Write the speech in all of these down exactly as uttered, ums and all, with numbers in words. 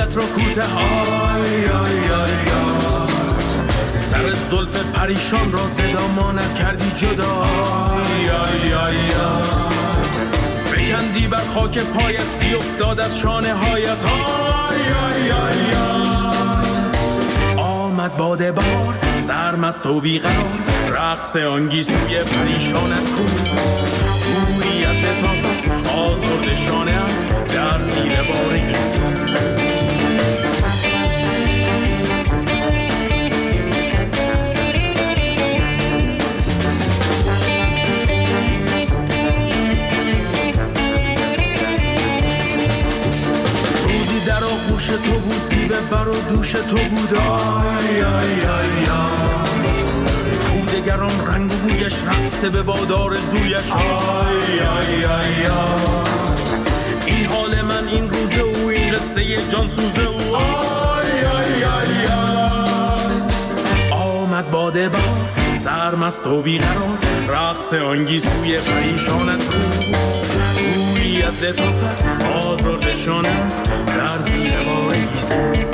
مویت رو کوته های آی آی آی سر زلف پریشان را زدامانت کردی جدا آی آی آی فکندی بر خاک پایت بیفتاد از شانه هایت آی آی آی آمد باد بار سرمست و بیقرار رقص آنگیسوی پریشانت کو گویی از لطافت آزرد شانه‌ات در زیر بار گیسو روزی در آغوش تو بود زیبه بر و دوش تو بود آی آی آی آی دگران رنگ و بویش رقص به بادار زویش آی آی آی آی این حال من این روزه او این قصه جان سوزه او آی آی آی آی آمد باده بار سرمست و بیقرار رقص آنگیسوی پریشانت کو گویی از لطافت آزرد شانت در زیر بار گیسو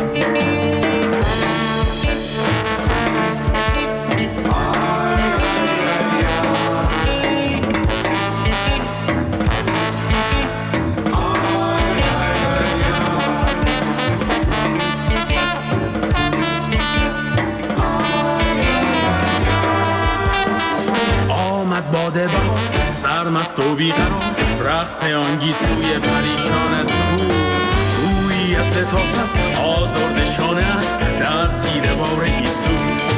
باده بار سرمست و بیقرار رقص آنگیسوی پریشانت کو گویی از لطافت آزرد شانت در زیر بار گیسو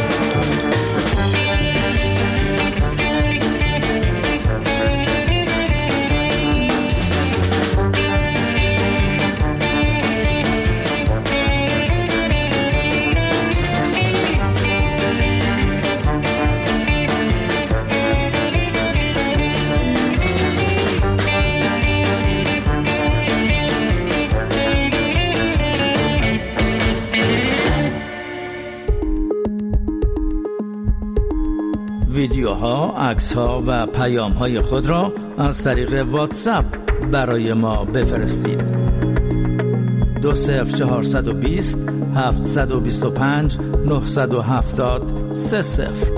ویدیوها، عکس‌ها و پیام‌های خود را از طریق واتساپ برای ما بفرستید. دو صفر چهارصد و بیست هفتصد و بیست و پنج نهصد و هفتاد سه صفر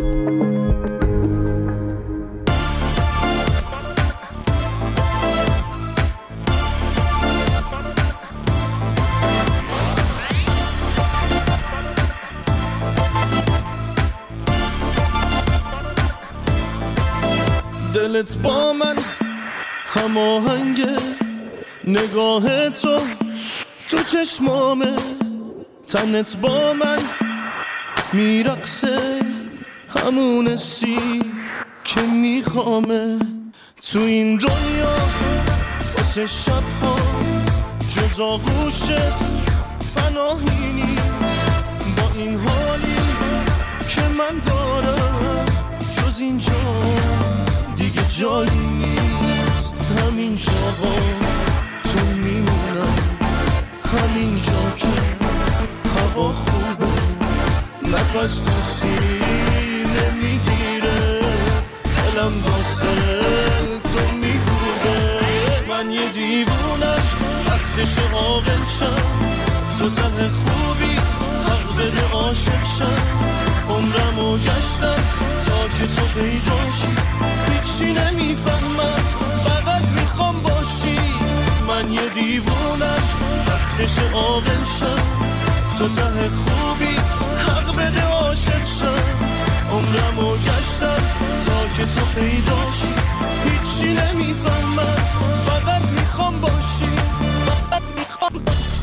دلت با من هماهنگه نگاه تو تو چشمامه تنت با من میرقصه همون حسی که میخوامه تو این دنیا واسه شبها جز آغوشت پناهی نیست با این حالی که من دارم جز اینجا دیگه جایی نیست همین جاها تو میمونم همین جا که هوا خوبه نفس تو سینه میگیره دلم واسه تو میگوده من یه دیوونم وقتش عاقل شم تو ته خوبی حق بده عاشق شم عمرمو گشتم تا که تو پیداشی هیچی نمیفهمم فقط میخوام باشی من یه دیوونم وقتش عاقل شم تو ته خوبی حق بده عاشق شم عمرمو گشتم تا که تو پیداشی هیچی نمیفهمم فقط میخوام باشی فقط میخوام باشی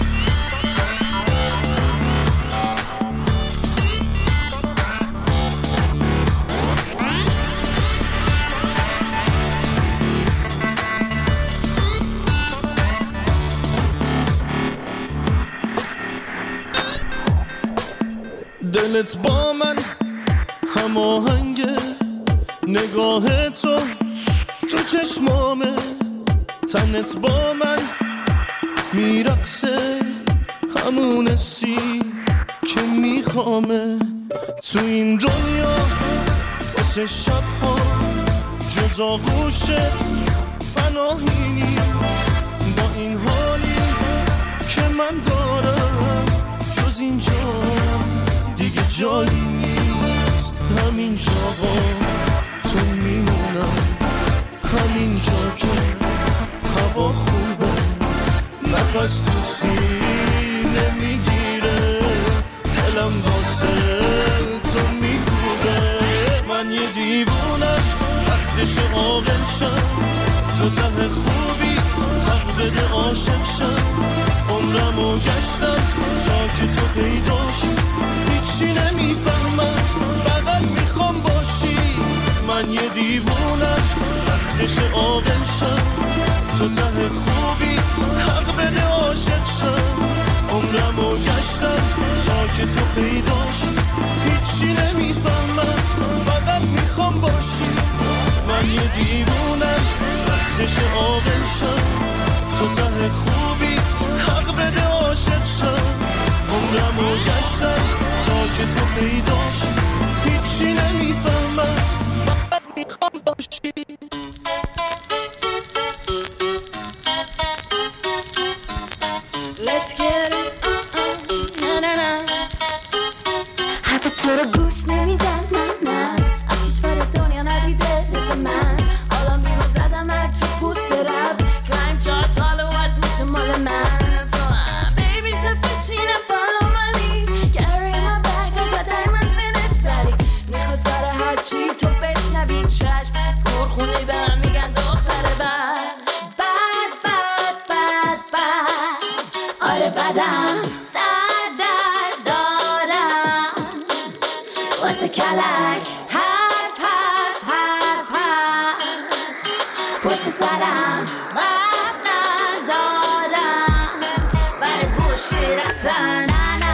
دلت با من هماهنگه نگاه تو تو چشمامه تنت با من میرقصه همون حسی که میخوامه تو این دنیا واسه شبها جز آغوشت پناهی نیست با این حالی که من دارم جایی نیست، همین جاها تو میمونم، همین جا که هوا خوبه، نفس تو سینه میگیره، دلم واسه تو میگوده. من یه دیوونم وقتش عاقل شم، تو ته خوبی حق بده عاشق شم. عمرمو گشتم تا که تو پیداشی، هیچی نمیفهمم فقط میخوام باشی. من یه دیوونم وقتش عاقل شم، تو ته خوبی حق بده عاشق شم. عمرمو گشتم تا که تو پیداشی، هیچی نمیفهمم فقط میخوام باشی. من یه دیوونم وقتش عاقل شم، تو ته خوبی حق بده عاشق شم. عمرمو گشتم تا که تو پیداشی، هیچی نمیفهمم فقط میخوام باشی. Let's get it, uh-uh, na na na. حرف تو رو گوش نمیدم، نه نه. آتیش بر دنیا ندیده مثل من. آدم بیرون زدم هر تو پوست رب. کلایم چارت حالوات میشه مال من. تو هم baby سفشینم follow my lead. Carry my bag, I got diamonds in it. ولی میخوای سر هر چی تو بشنوی چشم. کور خونی به من میگن دختر بد. بد بد بد بد. آره بدم سر در دارم واسه کلک. حرف حرف حرف حرف پشت سرم وقت ندارم برای بوشی رسن.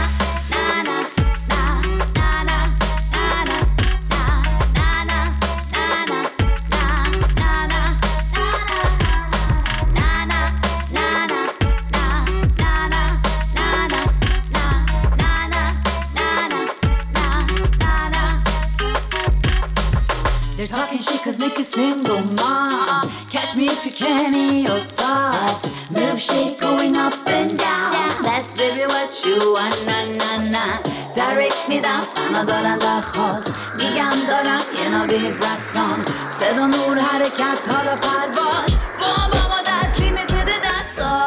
They're talking shit cause Nick is single mom. Catch me if you can in your thoughts. Milkshake going up and down. That's baby what you want, na na na. Direct me down, فنا دارن درخواست. میگم دارم یه نابیز رپ سانگ. صدا نور حرکت حالا پرواز. با بابا دست لیمیتد دستا.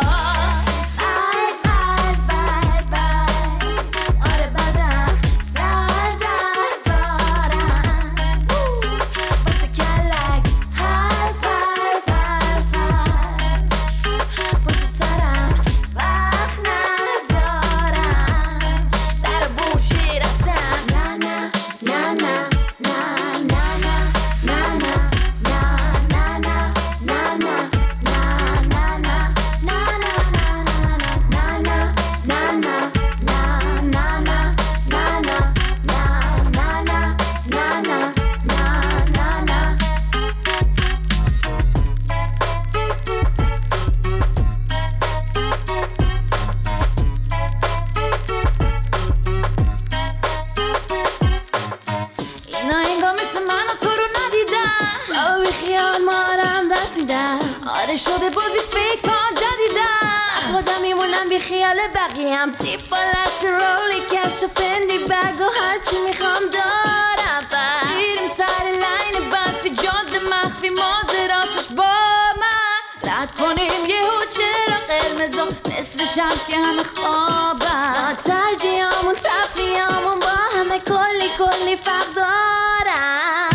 آره شده بازی فکر کن جدیدم. خودم میمونم بی خیال بقیه‌ام. تیپ با لش رولی کش و پندی بگ و هرچی میخوام دارم. بریم سر لین برفی جاده مخفی مازراتش با من. رد کنیم یه هو چرا قرمزم نصف شب که همه خوابم. ترجیحامون تفریحامون با همه کلی کلی فرق دارم.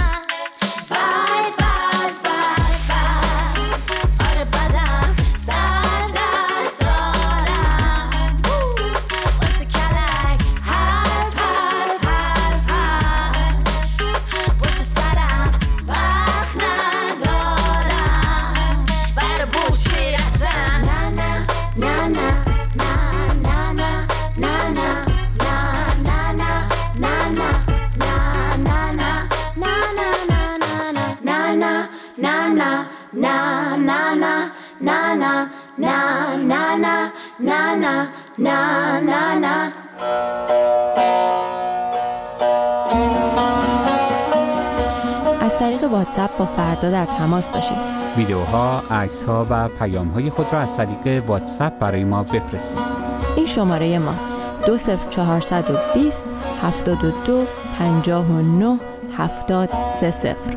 از طریق واتساپ با فردا در تماس باشید. ویدیوها، عکس‌ها و پیام‌های خود را از طریق واتساپ برای ما بفرستید. این شماره ماست. دو صفر چهارصد و بیست هفتاد و دو پنجاه و نه هفتاد سه صفر.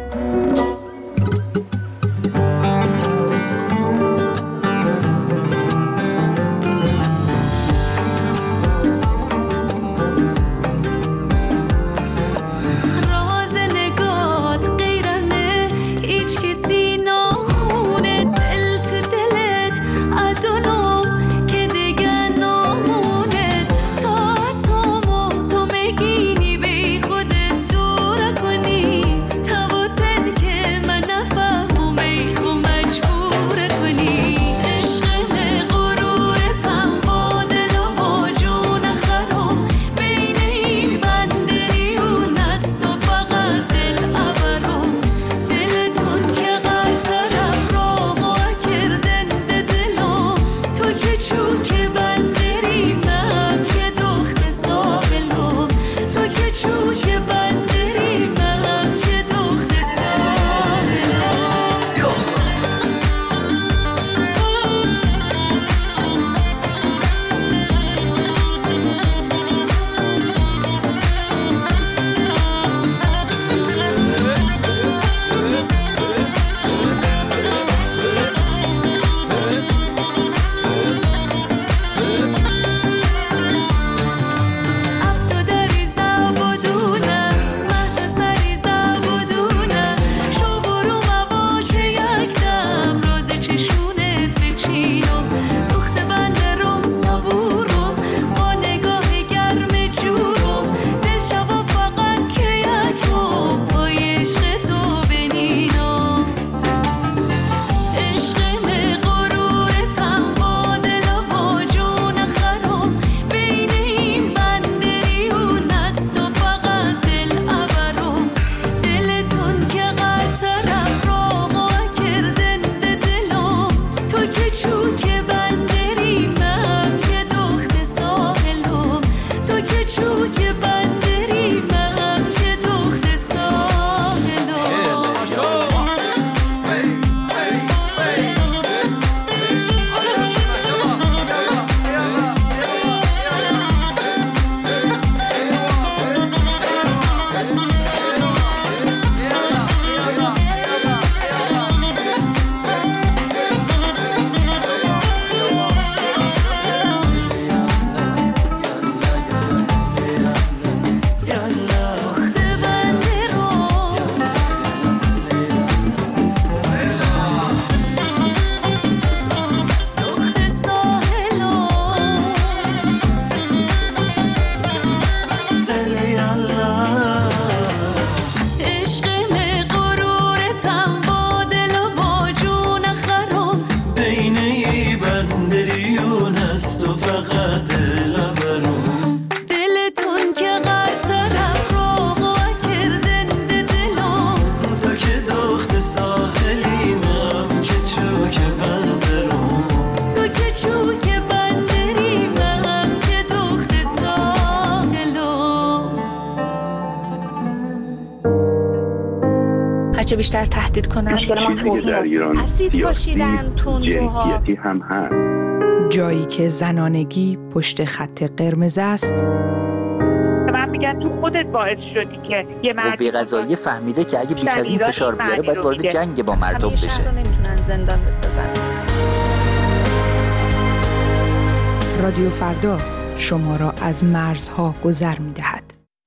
چه بیشتر تهدید کنن. مشکل ما در ایران اسید پاشیدن تندروها هم هست. جایی که زنانگی پشت خط قرمز است. من میگم تو خودت باعث شدی که یه مرد قوه قضاییه فهمیده که اگه بیش از این فشار بیاره باید وارد جنگ با مردم بشه. همیشه نمیتونن زندان بسازن. رادیو فردا شما را از مرزها گذر میدهد.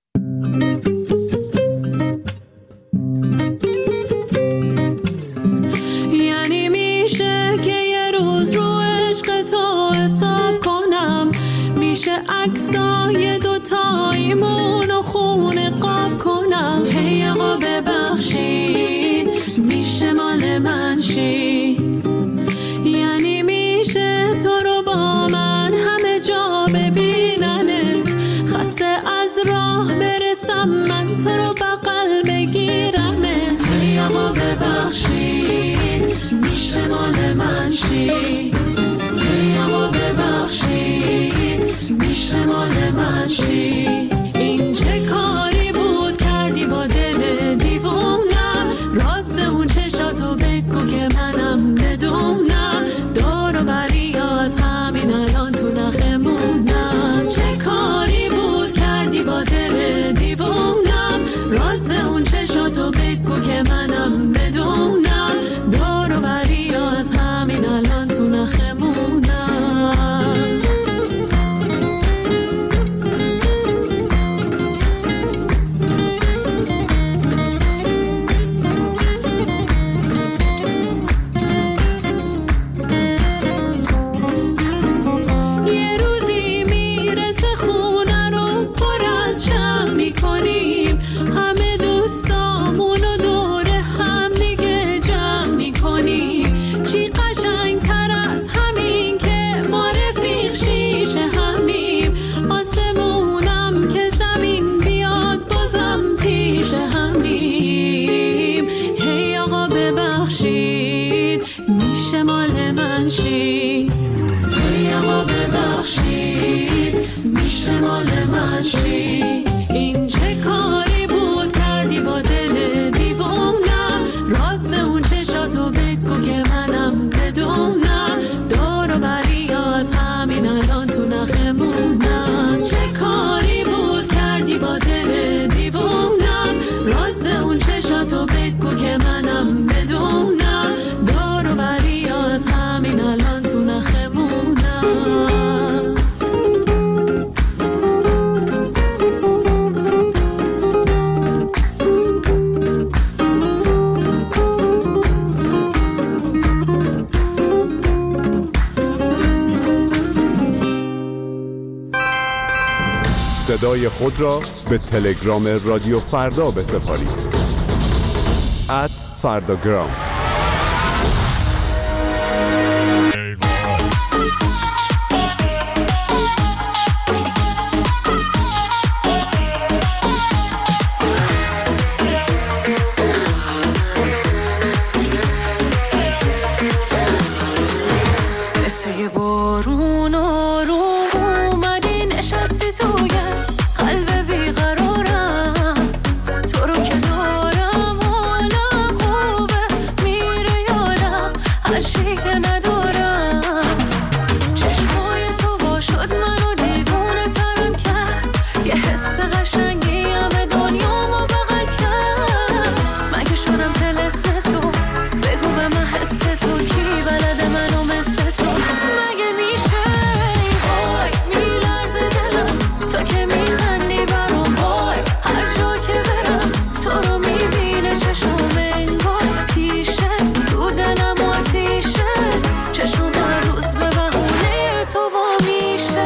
یعنی میشه که یه روز رو عشق تو حساب کنم، میشه عکسای دوتاییمون و خونه قاب کنم. هی آقا ببخشید میشه مال من شید، یعنی میشه تو رو با من همه جا ببیننت، خسته از راه برسم من تو رو بغل بگیرمت. هی آقا ببخشید میشه مال من شید، هی آقا ببخشید میشه مال من شید. این چه کاری بود کردی با دل دیوونم، راز اون چشاتو بگو که منم بدونم، دور و بری از همین الان تو نخمونم. چه نشی. این چه کاری بود کردی با دل دیوونم، راست اون چشاتو بگو که منم بدونم، دور و بری از همین الان تو نخمونم. چه کاری بود کردی با دل دیوونم، راست اون چشاتو بگو که منم بدونم، دور و بری از همین الان تو نخمونم. صدای خود را به تلگرام رادیو فردا بسپارید. ات فرداگرام. مثل بارون آروم اومدی نشستی توی قلب بیقرارم، تو رو که دارم حالم خوبه، میره یادم هر چی که ندارم. چشمای تو با شد منو دیوونه ترم کرد، یه حس قشنگی همه دنیامو بغل کرد. مگه شدم طلسم تو، بگو به من حس تو، کی بلده منو مثل تو؟ مگه میشه وای میلرزه دلم، تو که میخندی برام وای، هر جا که برم تو رو میبینه چشم انگار پیشت، تو دلم آتیشه، چشم هر روز به بهونه تو وا میشه.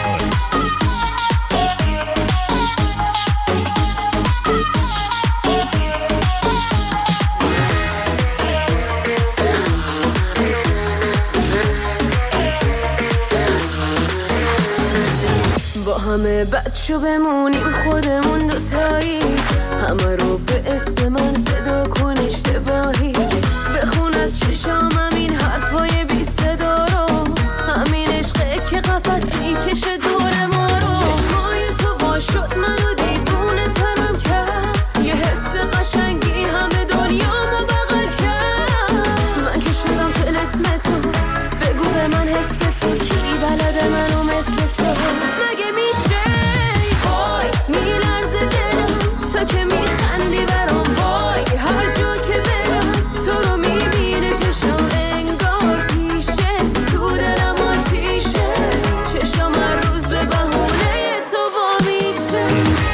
با همه بچه بمونیم خودمون دوتایی، همه رو به اسم من صدا کن اشتباهی، بخون از چشام همین حرفای بی صدا رو، همین عشقه که قفس میکشه دور ما رو. چشمای تو با شد منو دیوونه ترم کرد، یه حس قشنگی همه دنیامو بغل کرد. من که شدم طلسم تو، بگو به من حس تو، کی بلده منو مثل تو؟ مگه میشه وای میلرزه دلم، تو که میخندی برام وای، هر جا که برم تو رو میبینه چشم انگار پیشت، تو دلم آتیشه، چشم هر روز به بهونه تو وا میشه.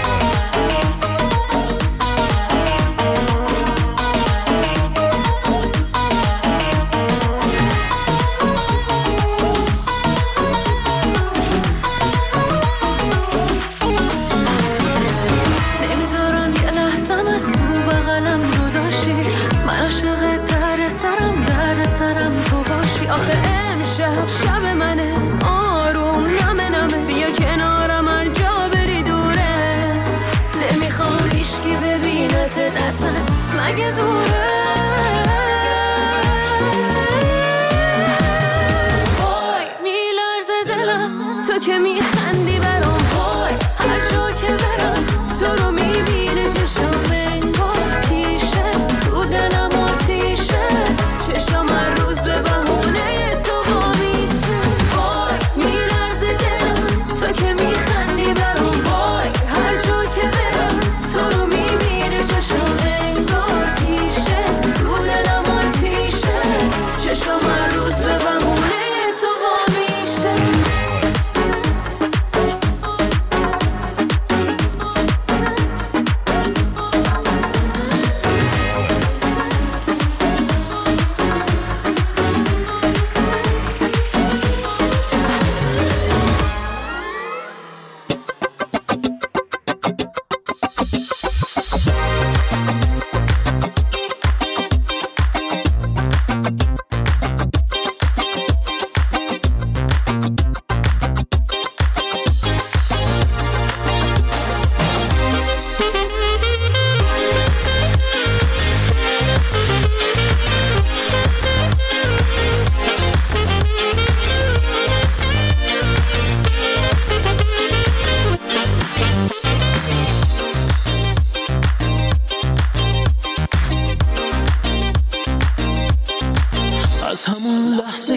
نمیذارم یه لحظم از تو بغلم جداشی، من عاشق درد سرم، درد سرم تو باشی. آخه امشب شب منه آروم نمه نمه، بیا کنارم هر جا بری دوره، نمیخوام هیچکی ببینت اصلا مگه زوره. وای میلرزه دلم، تو که میخندی برام وای، هر جا که برم تو رو میبینه چشم انگار پیشت، تو دلم آتیشه، چشم هر روز به بهونه تو وا میشه. وای میلرزه دلم، تو که میخندی برام وای، هر جا که برم تو رو میبینه چشم انگار پیشت،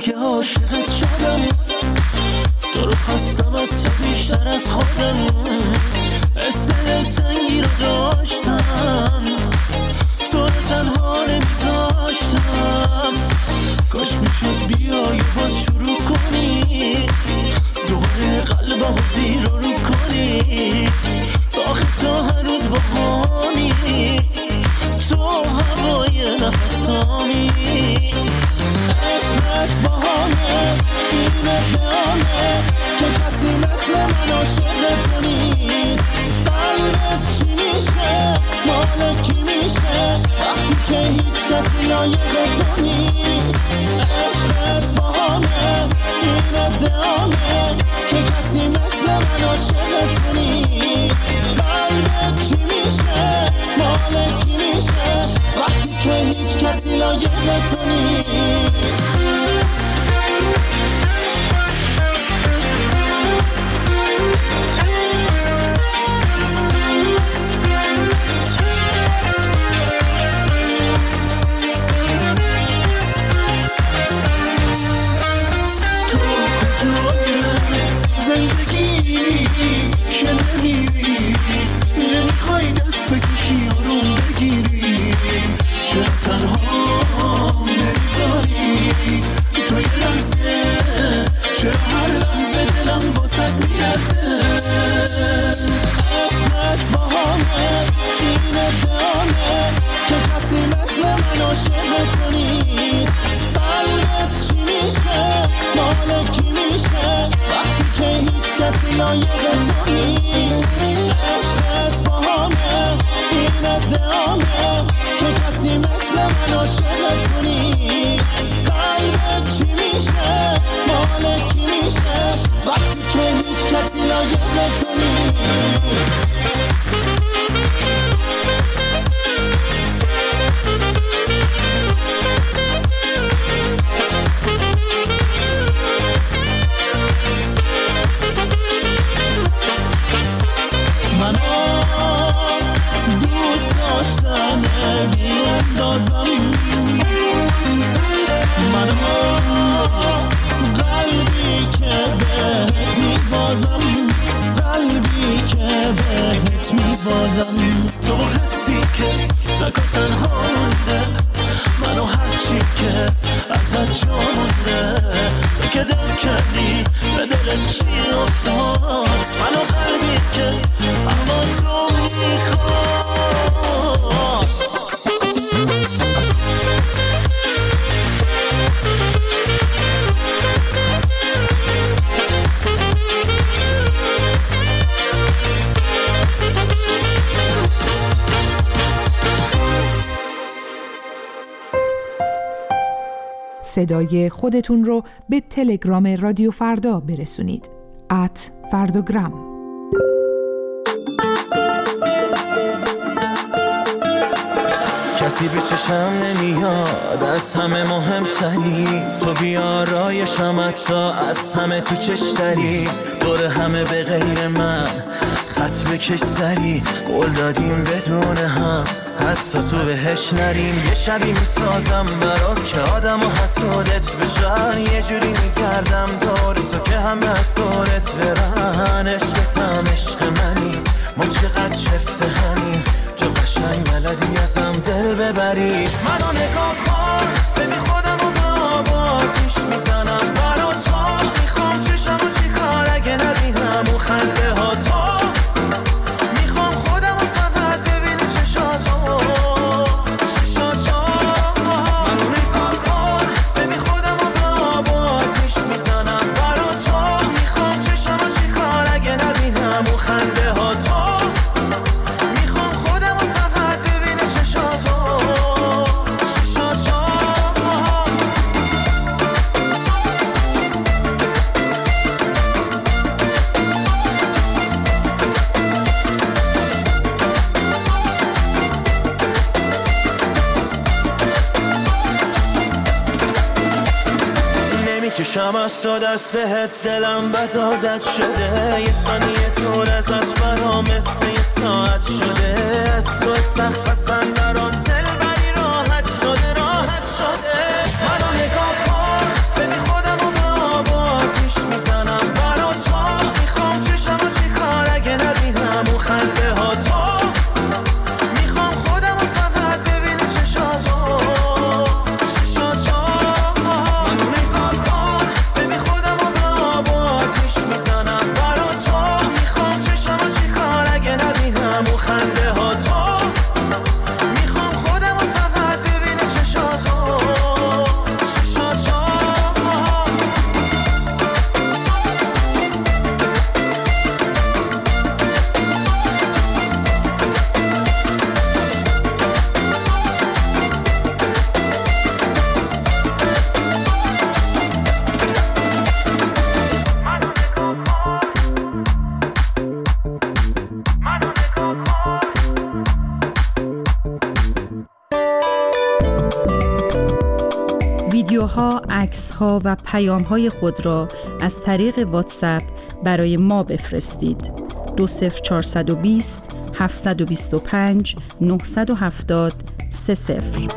دیگه عاشقت شدم، تو رو خواستم از تو بیشتر از خودم، حس دلتنگی رو داشتم، تو رو تنها نمیذاشتم. کاش میشد بیای باز شروع کنی، دوباره قلبمو زیر رو کنی. آخه تو هنوز با همی، تو هوای نفسامی. عشقت با همه این ادامه که کسی مثل من عاشق تو نیست. قلبت چی میشه مال کی میشه وقتی که هیچ کسی لایق تو نیست. عشقت با همه این ادامه که کسی مثل من عاشق تو نیست. قلبت چی میشه مال کی میشه وقتی که هیچ کسی لایق تو نیست. زندگی که نمیری نمیخوای دست بکشی آروم بگیری، چرا تنها نمیذاری تو یه لحظه، چرا هر لحظه دلم باست میرسه. عشقت با همه این ادامه که کسی مثل من عاشق تو نیست. قلبت چی میشه مال کی میشه وقتی که هیچ کسی لایق تو نیست. عشقت با همه این ادامه که کسی مثل من عاشق تو نیست. قلبت چی میشه مال کی میشه وقتی که هیچ کسی لایق تو نیست. منو دوست داشتن بیاندازم، منو قلبی که بهت میبازم، قلبی که بهت میبازم. تو حسی که تک و تنها مونده، منو هرچی که ازت جا مونده. تو که دل کردی به دل چی افتاد، منو قلبی که اما تو میخواد. صدای خودتون رو به تلگرام رادیو فردا برسونید. ات فرداگرام. کسی به چشم نمیاد از همه مهمتری، تو بیارایشم حتی از همه تو چشتری. دور همه به غیر من خط بکش سری، قول دادیم بدون هم حتی تو بهش نریم. یه شبی میسازم برات که آدم و حسودت بشن، یه جوری میگردم دور تو که همه از دورت برن. عشقتم عشق منی، ما چقدر شفته همین، تو قشنگ بلدی ازم دل ببری. منو نگاه کن ببین خودم و به آتیش میزنم برا تو. میخوام چشم و چی کار اگه نبینم اون خنده ها تو. میخوام خودم و فقط ببینی چشاتو چشاتو. منو نگاه کن ببین خودم و به آتیش میزنم برا تو. میخوام چشم و چی کار اگه نبینم اون خنده ها تو. کشم از تو دست بهت دلم بد عادت شده. یه ثانیه دور ازت برام مثل یه ساعت شده. از تو سخت پسند دران دل بری راحت شده راحت شده. منو نگاه کن ببین خود ویدیوها، عکس‌ها و پیام‌های خود را از طریق واتساپ برای ما بفرستید. دو صفر چهارصد و بیست هفتصد و بیست و پنج نهصد و هفتاد سه صفر.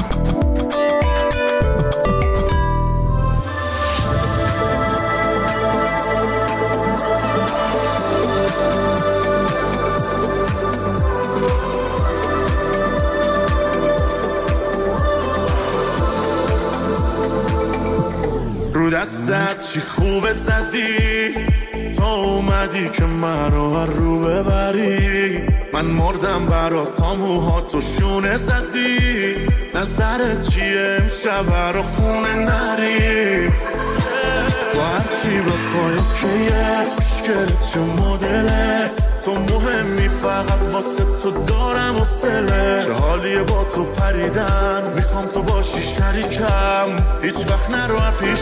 رو دستت چی خوبه زدی تا اومدی که من رو رو ببری. من مردم برات تا موهاتو شونه زدی. نظرت چیه امشب رو خونه نری؟ تو هرچی بخوای کیت مشکلت چه مدلت تو مهمی فقط واسه تو دارم و سله. چه حالیه با تو پریدن میخوام تو باشی شریکم هیچ وقت نرو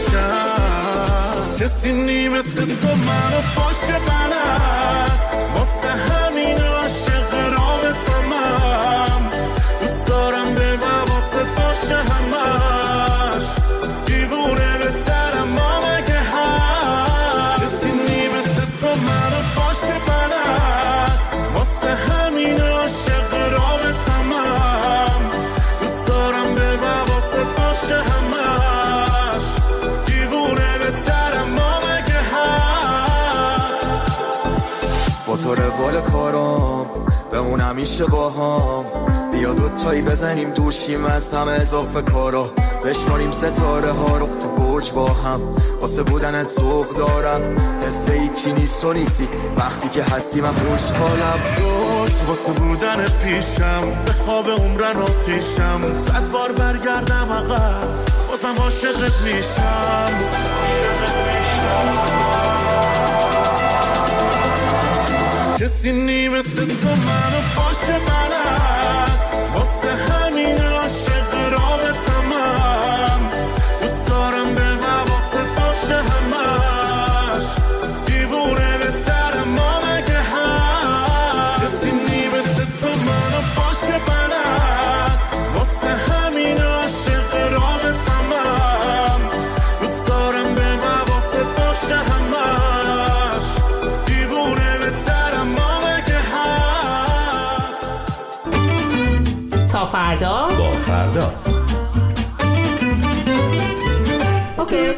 پیشم. کسی نی مثل تو منو باشه بلد واسه همین عاشق رابطم دوست دارم به واسه باشه همش دیوونه بهترم ما مگه هست. کسی نی مثل تو منو باشه بلد واسه همین عاشق رابطم دوست دارم به واسه باشه همش دیوونه بهترم ما مگه هست. با تو روال کارم بمون همیشه با هم بیا دوتایی بزنیم دوشیم از همه اضافه کارا بشماریم ستاره ها رو تو برج با هم واسه بودنت ذوق دارم حس هیچی نیست و نیستی وقتی که هستی من خوشحالم. شد واسه بودنت پیشم به خواب عمرن آتیشم صد بار برگردم عقب بازم عاشقت میشم. کسی نی مثل تو منو باشه بلد واسه همین عاشق رابطم دوست دارم به واسه باشه همش دیوونه بهترم ما مگه هست. کسی نی مثل تو منو باشه بلد واسه همین عاشق رابطم دوست دارم به واسه باشه همش دیوونه بهترم ما مگه هست. تا فردا با فردا اوکی.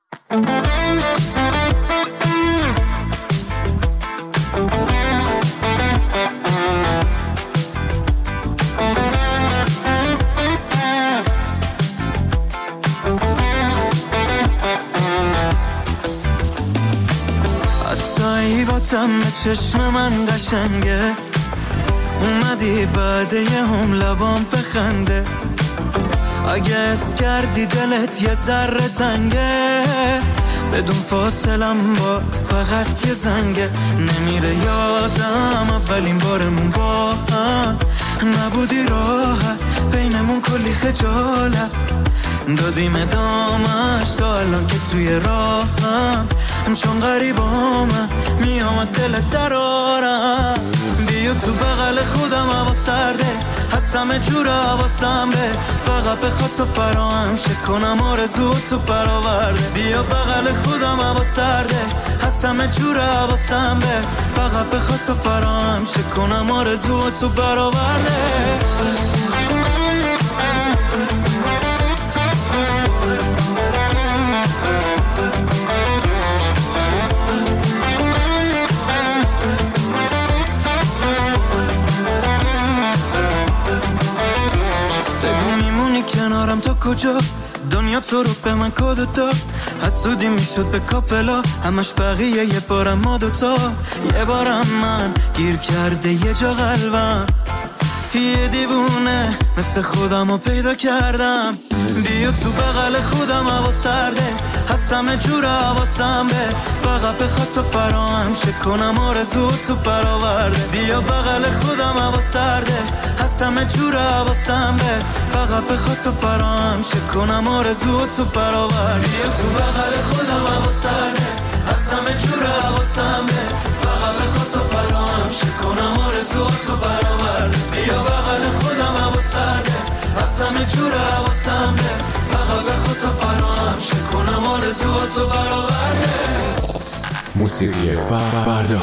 حتی با تم چشم من قشنگه اومدی بعد یه هم لبام بخنده اگه اس کردی دلت یه ذره تنگه بدون فاصلم با فقط یه زنگه نمیره یادم اولین بارمون با هم نبودی راحت بینمون کلی خجالت دادیم ادامش تا الان که توی راهم چون غریبامم میامد دلت درارم بیا تو بغل خودم هوا سرده هست همه جور حواسم به فقط بخواد تو فراهم شه کنم آرزو تو برآورده بیا بغل خودم هوا سرده هست همه جور حواسم به فقط بخواد تو فراهم شه کنم آرزو تو برآورده. کنارم تا کجا دنیا تو رو به من کدو داد حسودی میشد به کاپلا همش بقیه یه بارم ما دوتا یه بارم من گیر کرده یه جا قلبم یه دیوونه مثل خودم رو پیدا کردم بیا تو بغل خودم هوا سرده هست همه جور حواسم به فقط بخواد تو فراهم شه کنم آرزو تو برآورده بیا بغل خودم هوا سرده هست همه جور حواسم به فقط بخواد تو فراهم شه کنم آرزو تو برآورده بیا تو بغل خودم هوا سرده هست همه جور حواسم به فقط بخواد تو فراهم شه کنم آرزو تو برآورده بیا بغل خودم هوا سرده هست همه جور حواسم به فقط بخواد تو فراهم چه کنم آرزوهاتو برآورده. موسیقی فردا.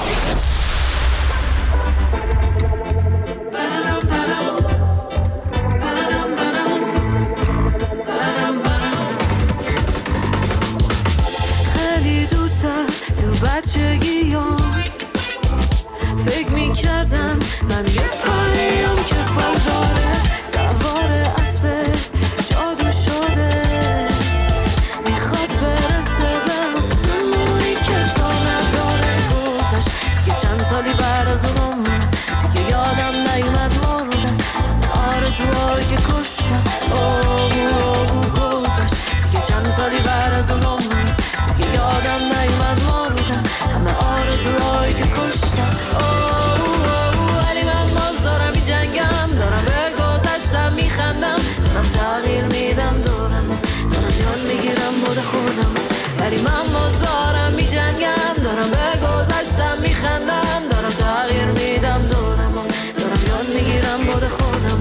خیلی دوتر تو بچگیام فکر میکردم من یه پریم که برداره سوار اسب جادو شده، میخواد برسه به آسمونی که تا نداره. گذشت دیگه چند سالی بعد از اونم دیگه یادم نیومد مردم آرزوهایی که کشتم. آهو آهو گذشت دیگه چند سالی بعد از اونم دیگه یادم نیومد مردم همه آرزوهایی که کشتم. آهو آهو ولی من باز دارم می جنگم، دارم به گذشتم میخندم، دارم تغییر میدم دورم، دارم یاد میگیرم بود خودم. ولی من باز دارم می جنگم، دارم به گذشتم میخندم، دارم تغییر میدم دورم، دارم یاد میگیرم بود خودم.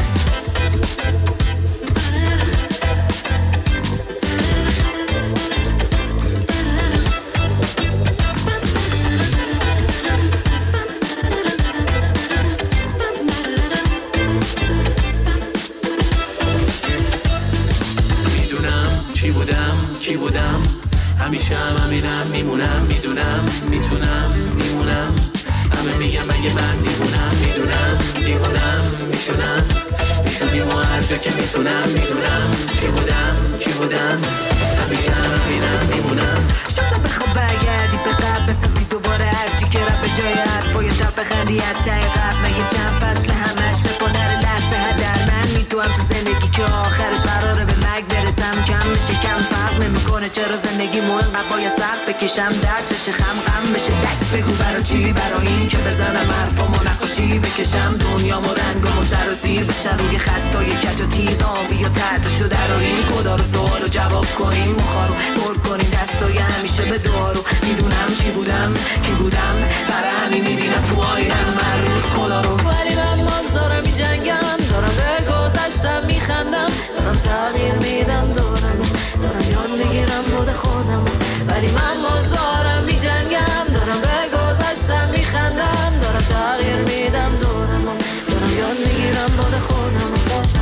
کی بودم همیشه هم همینم میمونم، میدونم میتونم میمونم، همه میگم اگه من دیوونم، میدونم دیوونم میشونم میشونیم و هر جا که میتونم، میدونم چی بودم کی بودم همیشه هم همینم میمونم. شاید بخواب برگردی به قبل بسازی دوباره هرچی که رب به جای حرفای تب بخندی حتی قبل مگه چند فصل همش به پادر لحظه هدر من میدونم تو زندگی که آخرش قراره به مرگ برسم. کم میشه کم فرق نمیکنه چرا زندگی مو انقدر باید سخت بکشم، درد بشه خم غم بشه دک بگو برا چی، برا این که بزنم حرفامو نقاشی بکشم دنیامو رنگامو سر و زیر بشن روی خطای کج و تیز آبی یا تحتشو دراریم کدا رو سوالو جواب کنیم مخارو پر کنیم دستای همیشه به دارو. میدونم چی بودم کی بودم برای همین میبینم تو آینم من روز خدا رو. ولی من باز دارم می جنگم، دارم به گذشتم میخندم، دارم تغییر میدم دورم، دارم یاد میگیرم بود خودم. ولی من باز دارم می جنگم، دارم به گذشتم میخندم، دارم تغییر میدم دورم، دارم یاد میگیرم بود خودم.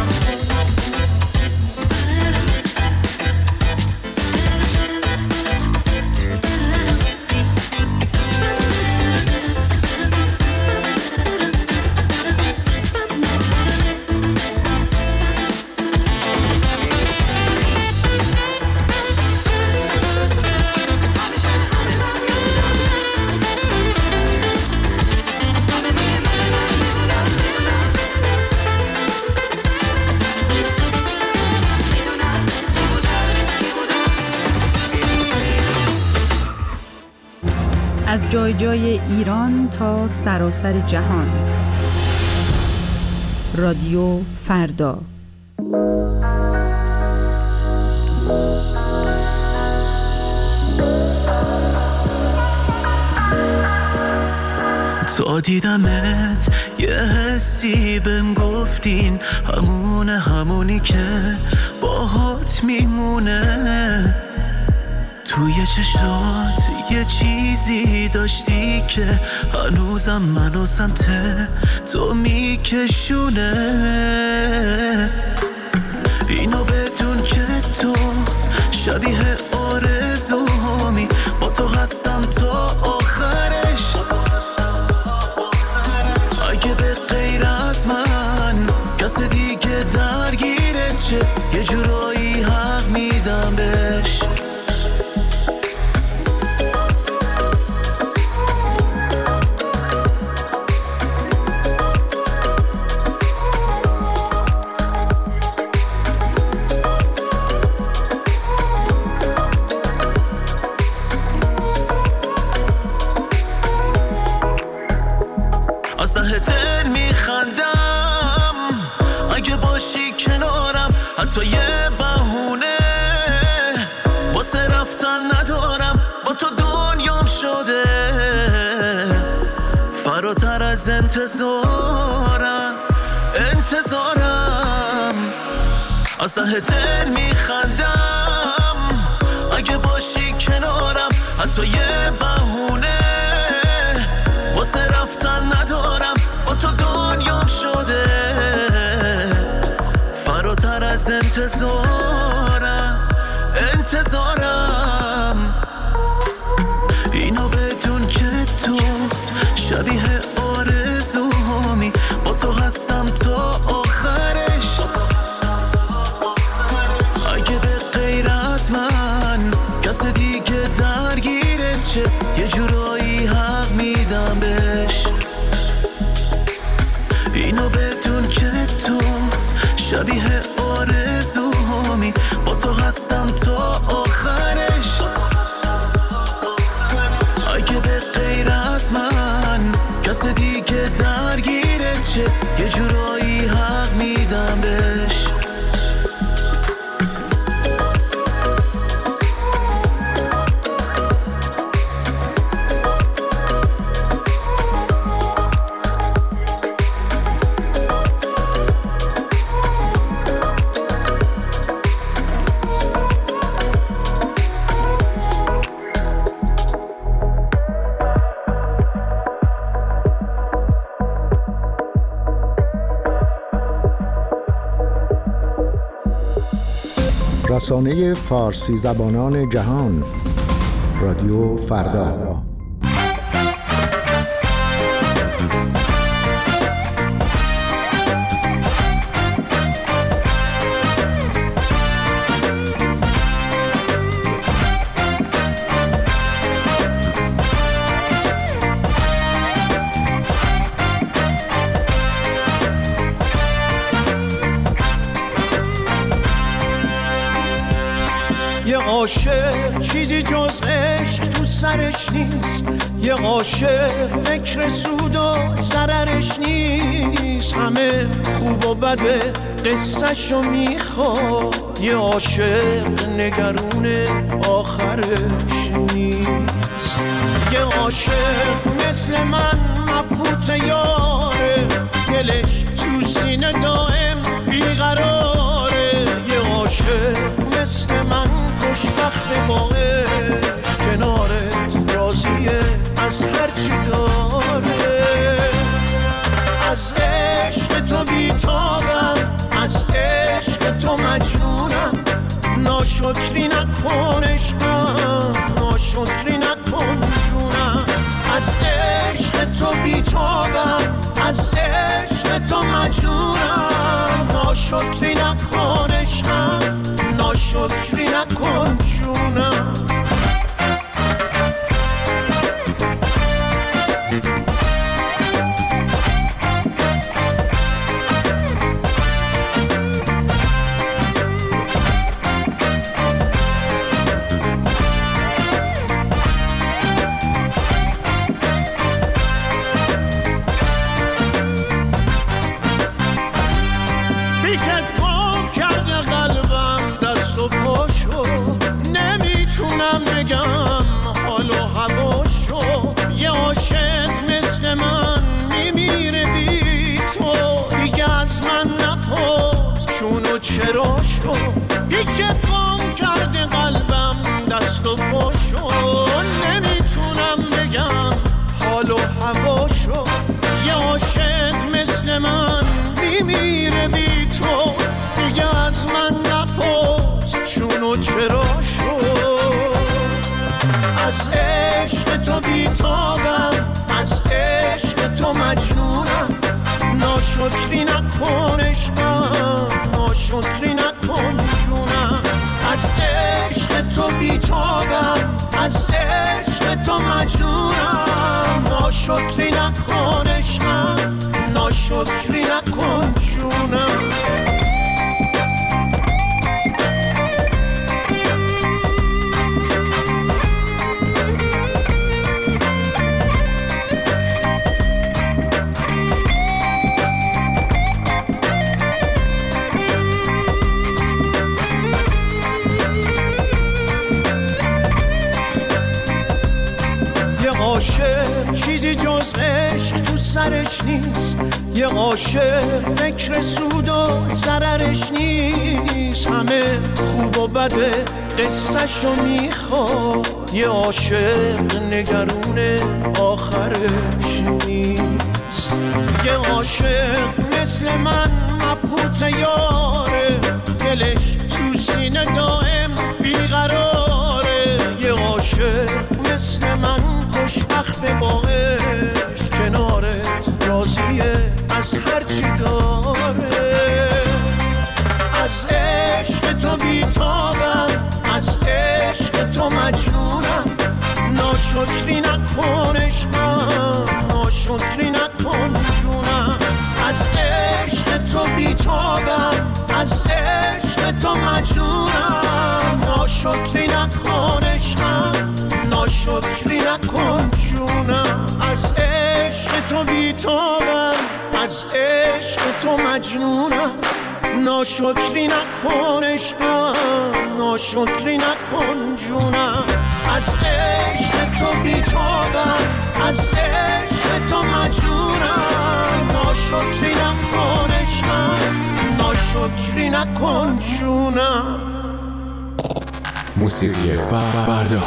از جای جای ایران تا سراسر جهان. رادیو فردا. تا دیدمت یه حسی بهم گفتین همونه همونی که باهات میمونه. توی چشات یه چیزی داشتی که هنوزم منو سمت تو میکشونه. اینو بدون که تو شبیه آرزوهامی با تو هستم تا آخرش. اگه به غیر از من کس دیگه درگیرت چه یه جورایی حق میدم بهش. حتی یه بهونه واسه رفتن ندارم، با تو دنیام شده فراتر از انتظارم انتظارم. از ته دل میخندم حتی یه بهونه واسه رفتن ندارم، با تو دنیام شده فراتر از انتظارم انتظارم اینو بدون که تو شبیه آرزوهامی، با تو هستم تا آخرش. اگه به غیر از من کس دیگه درگیره چه، یه جورایی حق میدم بهش. اینو بدون که تو شبیه آرزوهامی، با تو هستم تا آخرش. اگه به غیر از من کس دیگه درگیره چه، یه جورایی حق میدم بهش. رسانه فارسی زبانان جهان، رادیو فردا. یه عاشق چیزی جز عشق تو سرش نیست، یه عاشق فکر سود و ضررش نیست، همه خوب و بده قصه‌شو میخواد، یه عاشق نگرون آخرش نیست. یه عاشق مثل من مبهوت یاره، دلش تو سینه دائم بیقراره، یه عاشق مثل من خوشبخت با عشق، کنارت راضیه از هرچی داره. از عشق تو بیتابم، از عشق تو مجنونم، ناشکری نکن عشقم، ناشکری نکن جونم. از عشق تو بیتابم، از عشق تو مجنونم، ناشکری نکن عشقم، ناشکری نکن جونم. نمیتونم بگم حال و هواشو، یه عاشق مثل من میمیره بی تو، دیگه از من نپرس چون و چراشو، پیش گم کرده قلبم دست و پاشو. نمیتونم بگم حال و هواشو، یه عاشق مثل من میمیره بی تو، دیگه از من نپرس چون و چراشو. از عشق تو بیتابم، از عشق تو مجنونم، ناشکری نکن عشقم، ناشکری نکن جونم. از عشق تو بیتابم، از عشق تو مجنونم، ناشکری نکن عشقم، ناشکری نکن جونم. عاشق چیزی جز عشق تو سرش نیست، یه عاشق فکر سود و ضررش آخرش نیست، همه خوب و بده قصه‌شو میخواد. یه عاشق نگرون آخرش نیست. یه عاشق مثل من مبهوت یاره، دلش تو سینه دائم بیقراره. یه عاشق مثل من خوشبخت با عشق، کنارت راضیه از هرچی داره. از عشق تو بیتابم، از عشق تو مجنونم. ناشکری نکن عشقم، ناشکری نکن جونم. از عشق تو بیتابم، از عشق تو مجنونم. ناشکری نکن عشقم، ناشکری نکن جونم. از عشق تو بیتابم، از عشق تو مجنونم. ناشکری نکن عشقم، ناشکری نکن جونم. از عشق تو بیتابم، از عشق تو مجنونم. ناشکری نکن عشقم، ناشکری نکن جونم. موسیقی فردا.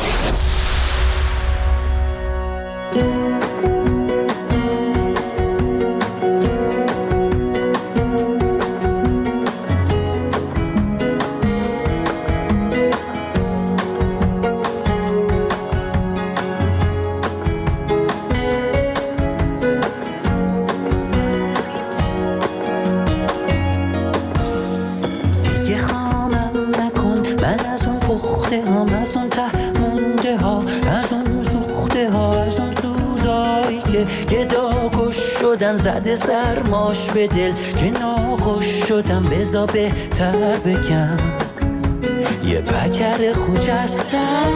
زده سرماش به دل که ناخوش شدم، بزا بهتر بگم یه پکر خوجستم.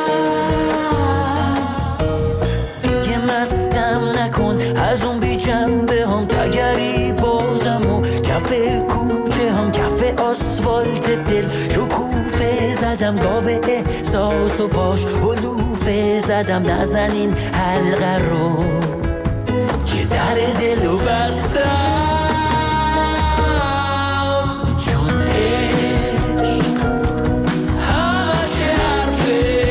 دیگه مستم نکن از اون بی جنبه هم، تگری بازم و کف کوچه هم، کف آسفالت دل شکوفه زدم. گاوه احساس و پاش علوفه زدم. نزن این حلقه رو که در دلو بستم، چون عشق همش حرفه،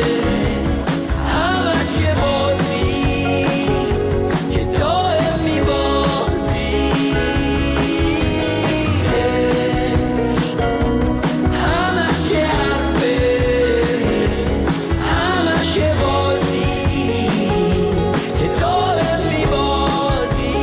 همش یه بازی که دائم میبازی. عشق همش یه حرفه، همش یه بازی که دائم میبازی.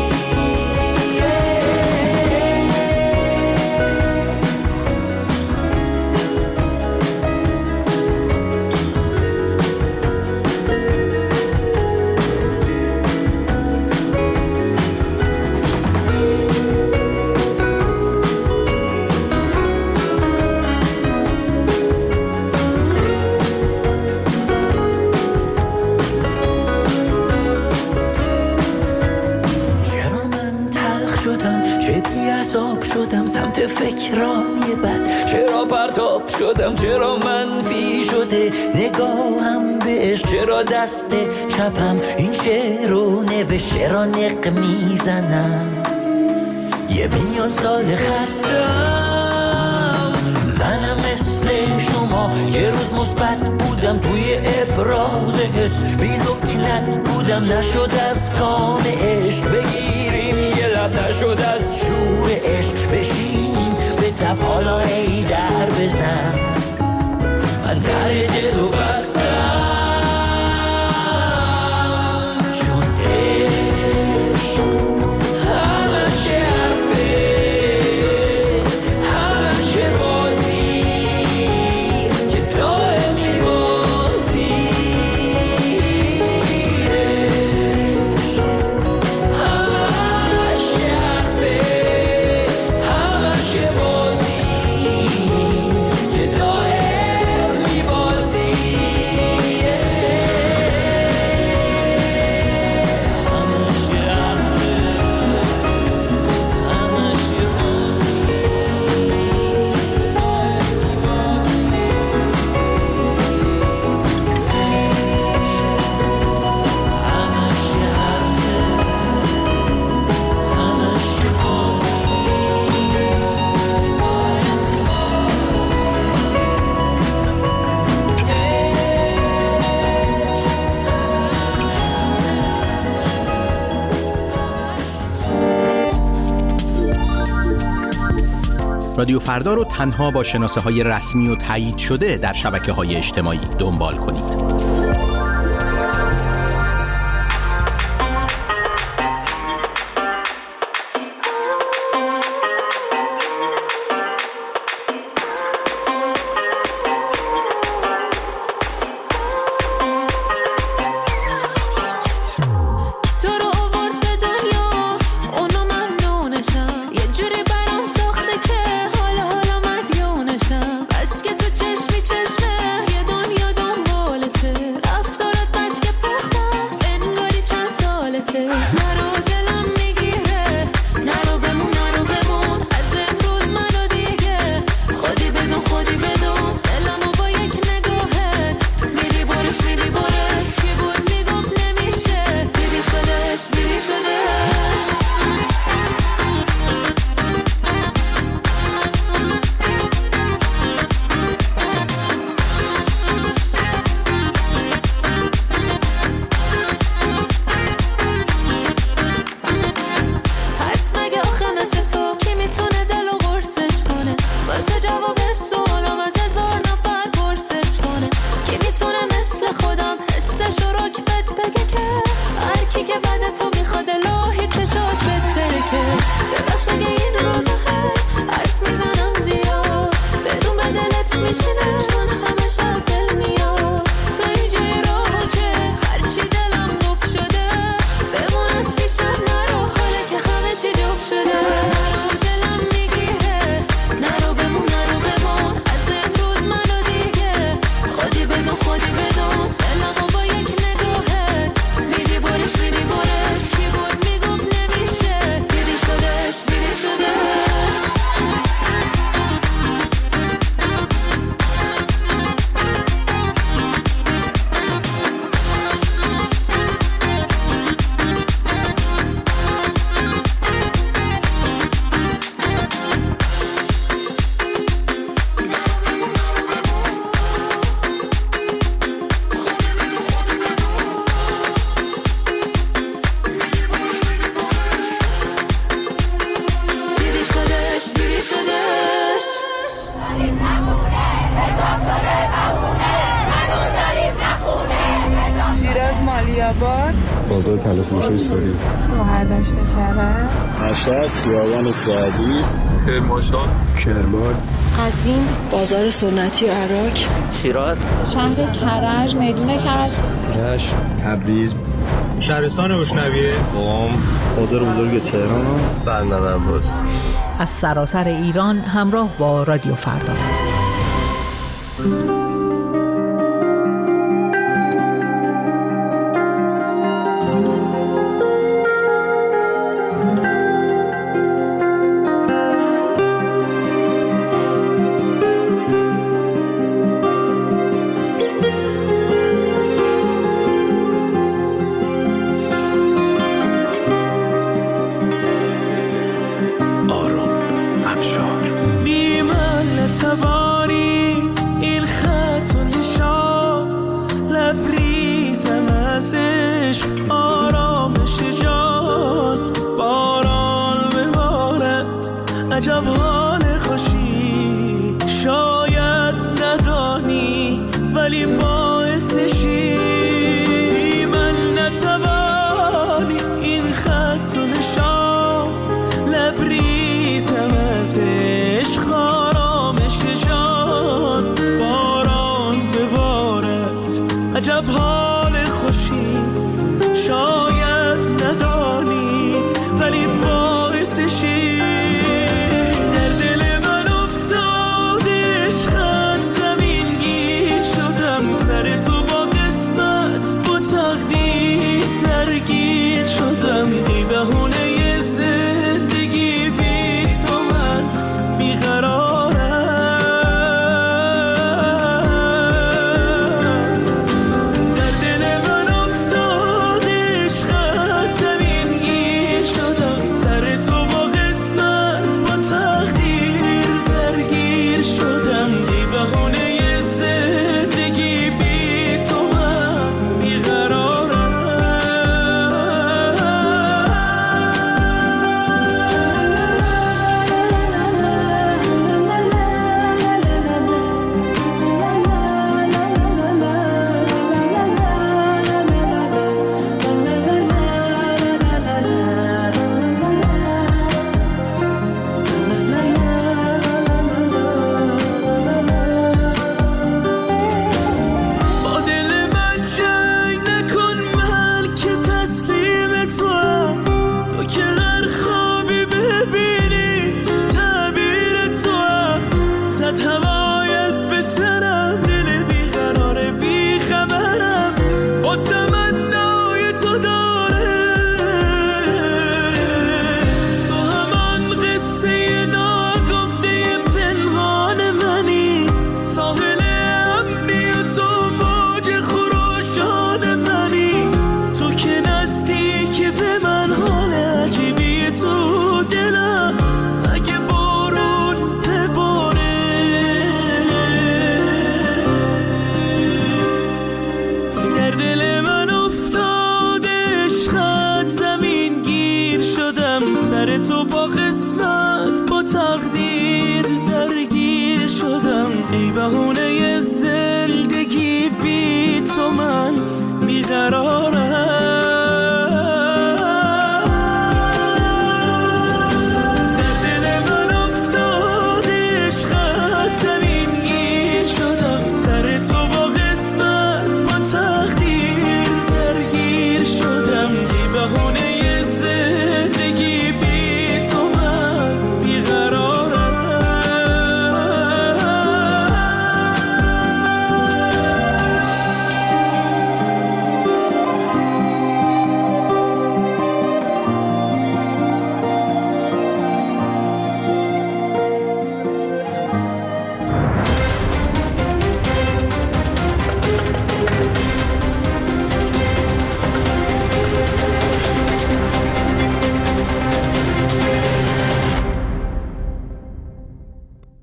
شدم سمت فکرای بد، چرا پرتاب شدم، چرا منفی شده نگاهم بهش، چرا دست چپم این شعر رو نوشت، چرا نق میزنم یه میلیون سال خستم. منم مثل شما یه روز مثبت بودم توی ابراز حس، بی لکنت بودم نشد از کام عشق بگیریم یه لب، نشد از شور عشق بشینیم به تب، حالا ای در بزن من در دلو بستم، چون عشق همش حرفه، همش بازی که دائم میبازی. عشق همش حرفه، همش رادیو فردا رو تنها با شناسه های رسمی و تایید شده در شبکه های اجتماعی دنبال کنید. بازار تلفروشی سوری مهردشت کرد مشهد خیابان سعدی کرمانشاه کرمان قزوین بازار سنتی عراق شیراز شهر کرج میدون کرج رشت تبریز شهرستان بوشنویه قم بازار بزرگ تهران بندر عباس از سراسر ایران همراه با رادیو فردا. توانی این خط چرا